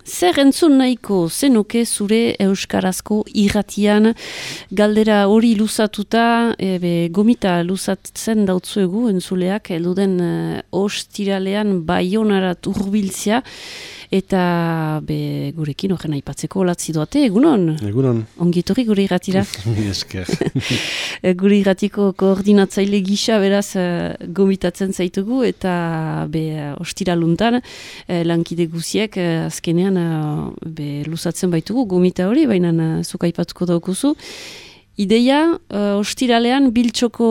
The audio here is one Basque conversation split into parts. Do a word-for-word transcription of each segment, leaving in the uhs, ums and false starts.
Zer entzun nahiko zenuke zure euskarazko irratian, galdera hori luzatuta, ebe, gomita luzatzen dautzuegu entzuleak, eluden uh, ostiralean Baionarat hurbiltzea, eta be, gurekin horren aipatzeko latzi doate, egunon? Egunon. Ongitorri gure irratira. Esker. Gure irratiko koordinatzaile gisa beraz uh, gomitatzen zaitugu, eta be, ostiraluntan uh, lankide guziek uh, azkenean uh, be, luzatzen baitugu gomita hori, baina uh, zuk aipatuko daukuzu. Ideia, uh, ostiralean biltxoko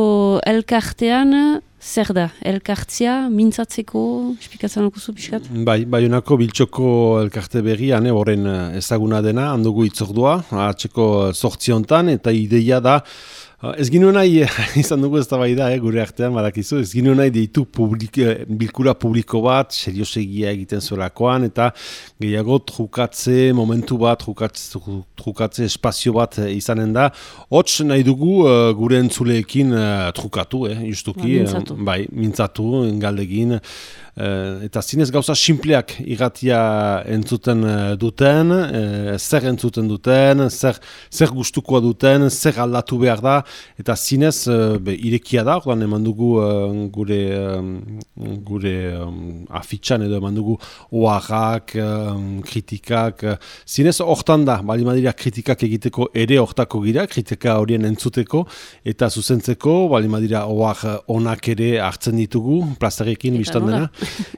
elkartean, zer da? Elkartzea, mintzatzeko, espikatzen okuzu pixkat? Bai, Baionako biltxoko elkarte berrian, horren ezaguna dena, handugu itzordua, atzeko zortziontan, eta ideia da, ez gino nahi, izan dugu ez da bai da, eh, gure artean, badakizu, ez gino nahi deitu publik, bilkura publiko bat, seriosegia egiten zuelakoan, eta gehiago trukatze, momentu bat, trukatze, trukatze espazio bat izanen da. Hots nahi dugu uh, gure entzuleekin uh, trukatu, eh, justuki, ba, mintzatu. Uh, bai, mintzatu, galdegin, Uh, eta zinez gauza simpleak irratia entzuten uh, duten, uh, zer entzuten duten, zer, zer gustukoa duten, zer aldatu behar da, eta zinez uh, be, irekia da, ordan eman dugu uh, gure, um, gure um, afitxan edo eman dugu oharrak, um, kritikak, uh, zinez hortan da, bali madira kritikak egiteko ere hortako gira, kritika horien entzuteko, eta zuzentzeko, bali madira ohar onak ere hartzen ditugu, plazarekin biztan dena.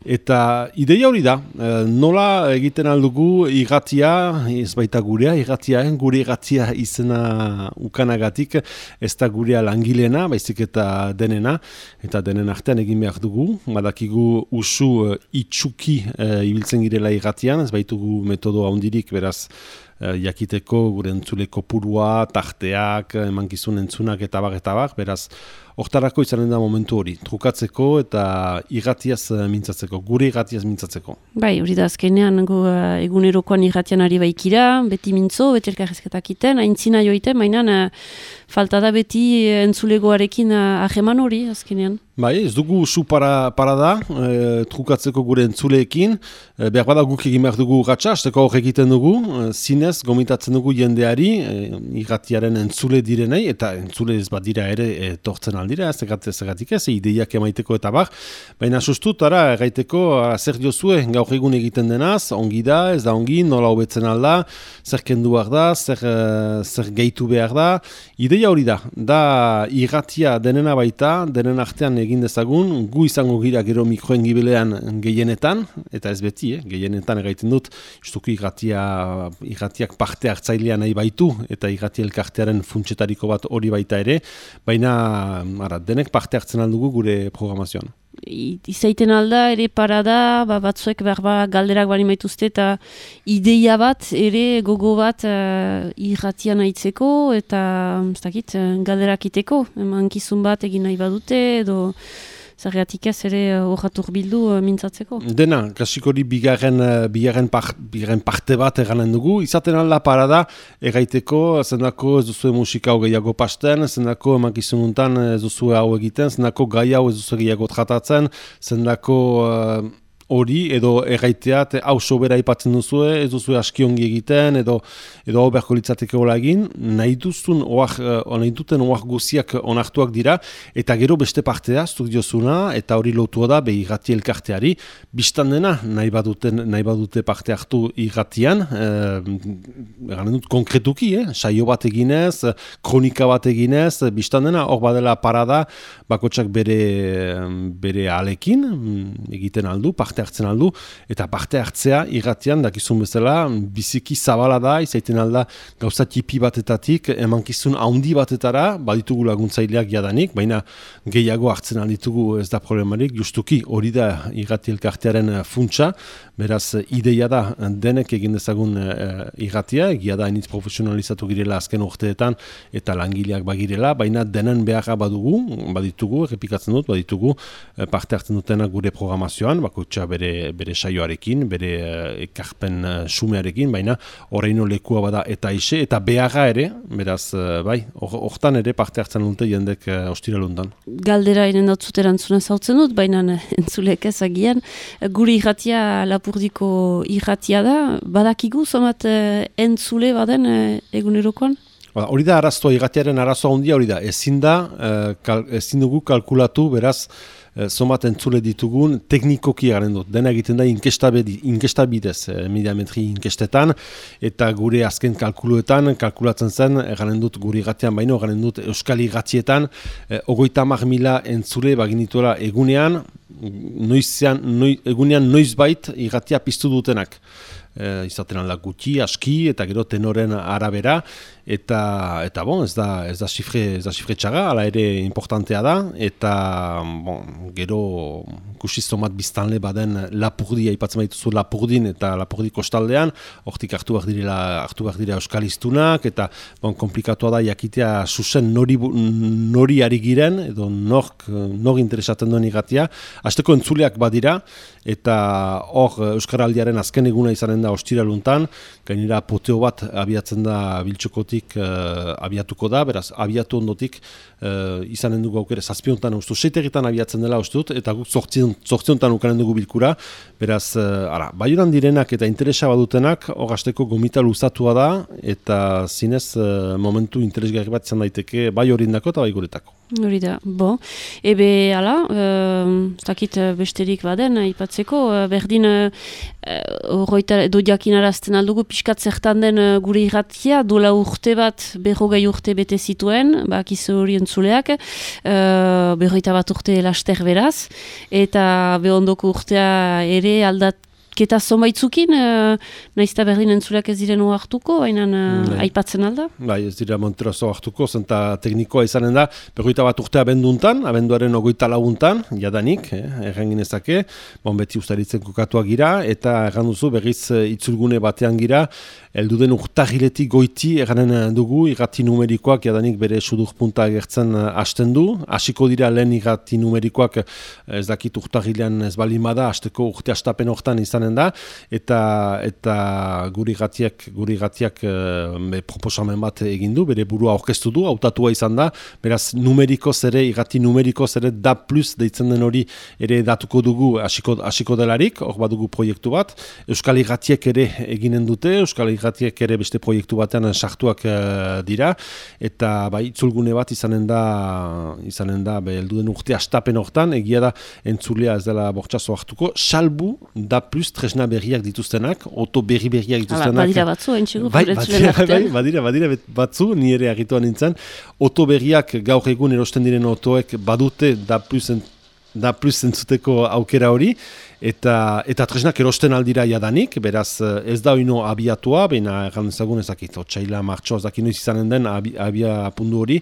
Eta ideia hori da, nola egiten aldugu irratia, ez baita gurea, irratia, gure irratia izena ukanagatik, ez da gurea langilena, baizik eta denena, eta denen artean egin behar dugu, badakigu usu itxuki e, ibiltzen girela irratian, ez baitugu metodo handirik, beraz, e, jakiteko gure entzuleko purua, tarteak, emankizun entzunak eta bak eta bak, beraz, hortarako izanen da momentu hori, trukatzeko eta irratiaz mintzatzeko, gure irratiaz mintzatzeko. Bai, hori da azkenean gu, uh, egunerokoan irratian ari baikira, beti mintzo, beti elkarrezketak iten, aintzina joiten, mainan uh, falta da beti entzulegoarekin uh, aheman hori azkenean. Bai, ez dugu usu para, para da, e, trukatzeko gure entzuleekin, e, behar bada guk egin behar dugu gatsa, azteko hor egiten dugu, e, zinez gomitatzen dugu jendeari, e, irratiaren entzule direnei, eta entzule ez bat dira ere e, tortzen aldira, ez egatik ez, ideiak emaiteko eta bar, baina sustut, ara, erraiteko, ara, zer diozue, gaur egun egiten denaz, ongi da, ez da ongi, nola hobetzen alda, zer kendu behar da, zer, uh, zer gehitu behar da, ideia hori da, da irratia denena baita, denen artean egin dezagun, gu izango gira gero mikroen gibelean gehienetan, eta ez beti, eh, gehienetan egiten dut, justuki irratia, irratiak parte hartzailea nahi baitu, eta irratia elkartearen funtsetariko bat hori baita ere, baina ara, denek parte hartzen aldugu gure programazioan. Izaiten alda, ere parada, ba, batzuek behar ba, galderak bali maituzte, eta ideia bat, ere gogo bat uh, irratian aitzeko, eta ez dakit, galderak iteko, emankizun bat egin nahi badute, edo zergatik ez ere horretur bildu uh, mintzatzeko. Dena, klasikori bigarren, bigarren, par, bigarren parte bat eranen dugu. Izaten alda parada, erraiteko, zendako ez duzue musika hau gehiago pasten, zendako emankizununtan ez duzue hau egiten, zendako gai hau ez duzue gehiago tratatzen, zendako uh, hori, edo erraiteat, hau sobera ipatzen duzue, ez duzue askiongi egiten, edo edo hau beharko litzateke hola egin, nahi duzun, oak, nahi duten oak guziak onartuak dira, eta gero beste partea, zuk diozuna, eta hori lotua da, be irrati elkarteari, biztan dena, nahi baduten, nahi badute parte hartu irratian, egan dut konkretuki, eh? Saio bat eginez, kronika bat eginez, biztan dena, hor badela parada, bakotsak bere, bere alekin, egiten aldu, parte hartzen aldu, eta parte hartzea irratian, dakizun bezala, biziki zabala da, izaiten alda gauza tipi batetatik, emankizun handi batetara, baditugu laguntzaileak jadanik, baina gehiago hartzen alditugu ez da problemarik, justuki hori da irrati elkartearen funtsa, beraz ideia da denek egin dezagun uh, irratia, egia da hainitz profesionalizatu girela azken urteetan, eta langileak bagirela, baina denen beharra badugu, baditugu, errepikatzen dut, baditugu parte hartzen dutenak gure programazioan, bakotxa bere, bere saioarekin, bere uh, ekarpen uh, sumearekin, baina horreino lekua bada eta ise, eta beharra ere, beraz, uh, bai, hortan ere parte hartzen dute jendek uh, ostiraluntan. Galdera inen datzut erantzuna zautzen dut, baina entzulek ez agian, guri irratia Lapurdiko irratia da, badakigu zomat uh, entzule baden uh, egunerokoan? Hori da araztua, irratiaren arazoa handia hori da, ezin da, uh, kal, ezin dugu kalkulatu, beraz, zomat entzule ditugun teknikoki garen dut. Dena egiten da inkesta bidez, eh, mediametri inkestetan, eta gure azken kalkuluetan, kalkulatzen zen, garen dut guri irratian baino, garen dut euskal irratietan, eh, ogoita hamar mila entzule baginituela egunean, noizean, noi, egunean noizbait irratia piztu dutenak. E, izaten alda gutxi, aski, eta gero tenoren arabera, eta, eta bon, ez da, ez da xifre, ez da xifre txaga, ala ere importantea da, eta bon, gero kusizomat biztanle baden Lapurdi, aipatzen baituzu Lapurdin eta Lapurdi kostaldean, hortik hartu behar direla, hartu behar dira euskal hiztunak, eta bon, komplikatua da jakitea zuzen nori, nori ari giren, edo nork, nor interesatzen duen irratia, hasteko entzuleak badira, eta hor euskaraldiaren azken eguna izanen da ostiraluntan, gainera poteo bat abiatzen da Biltxokotik uh, abiatuko da, beraz abiatu ondotik uh, izanen dugu aukere zazpiontan ustu, seitegitan abiatzen dela uste dut, eta guk zortziontan ukanen dugu bilkura, beraz, uh, ara, baiuran direnak eta interesa badutenak, hor hasteko gomita luzatua da, eta zinez uh, momentu interesgarri bat izan daiteke bai horindako eta bai guretako. Hori da, bo. Ebe, ala, ez uh, dakit besterik baden, aipatzeko, uh, berdin horreita uh, edo jakinarazten aldugu, pixkat zertan den uh, gure irratia, dola urte bat, berrogei urte bete zituen, bakizu hori entzuleak, uh, berroita bat urte laster beraz, eta behondoko urtea ere aldat, Keta zonbaitzukin, uh, naizta berdin entzuleak ez diren hartuko, baina uh, aipatzen alda? Bai, ez dira Monterazo hartuko, zenta teknikoa izanen da, berroita bat urte abenduntan, abenduaren ogoita laguntan, jadanik, eh, errangin ezake, bon beti ustaritzen kokatuak gira, eta erran duzu berriz itzulgune batean gira, elduden urtagiletik goiti erranen dugu, irrati numerikoak jadanik bere sudurpunta agertzen hasten du, hasiko dira lehen irrati numerikoak ez dakit urtagilean ez balimada, hasteko urte astapen hortan izanen da, eta eta guri gatiak guri gatiak e, proposamen bat egin du, bere burua aurkeztu du, hautatua izan da, beraz numerikoz ere, irrati numerikoz ere da plus deitzen den hori ere datuko dugu hasiko hasiko delarik, hor badugu proiektu bat, Euskal Irratiek ere eginen dute, Euskal Irratiek ere beste proiektu batean sartuak e, dira, eta bai itzulgune bat izanen da izanen da, be helduden urte astapen hortan, egia da entzulea ez dela bortxazo hartuko, salbu da plus tresna berriak dituztenak, oto berri berriak dituztenak. Hala, badira batzu, entxegu, bai, badira, bai, badira, badira batzu, ni ere agituan nintzen. Oto berriak gaur egun erosten diren otoek badute da plus, da plus entzuteko aukera hori, eta eta tresnak erosten aldira jadanik, beraz ez da oino abiatua, baina erran ezagun ezakit, otsaila martxoa ezakit noiz izanen den abi, abia apundu hori,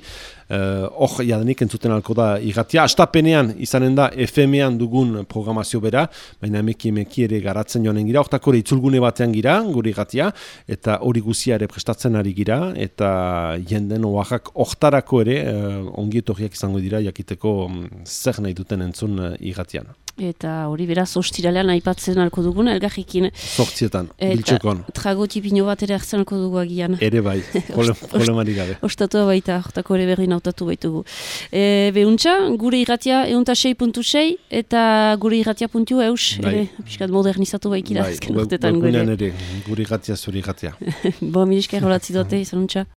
hor uh, jadanik entzuten alko da irratia. Astapenean izanen da F M-ean dugun programazio bera, baina emeki emeki ere garatzen joanen gira, hortako ere itzulgune batean gira, gure irratia, eta hori guzia ere prestatzen ari gira, eta jenden oaxak hortarako ere uh, ongietorriak izango dira jakiteko um, zer nahi duten entzun uh, irratian. Eta hori beraz ostiralean aipatzen alko dugun, elgarrikin. Zortzietan, Biltxokon. Trago tipino bat ere hartzen alko dugu agian. Ere bai, problemarik gabe. Ostatu baita, hortako ere berri nautatu baitugu. E, behuntza, gure irratia eunta sei puntu sei eta gure irratia puntu eus, bai. Ere, piskat modernizatu baikira. Bai, web, web, ere, gure irratia zure irratia. Bo, miriska errolatzi dote, izan untxa.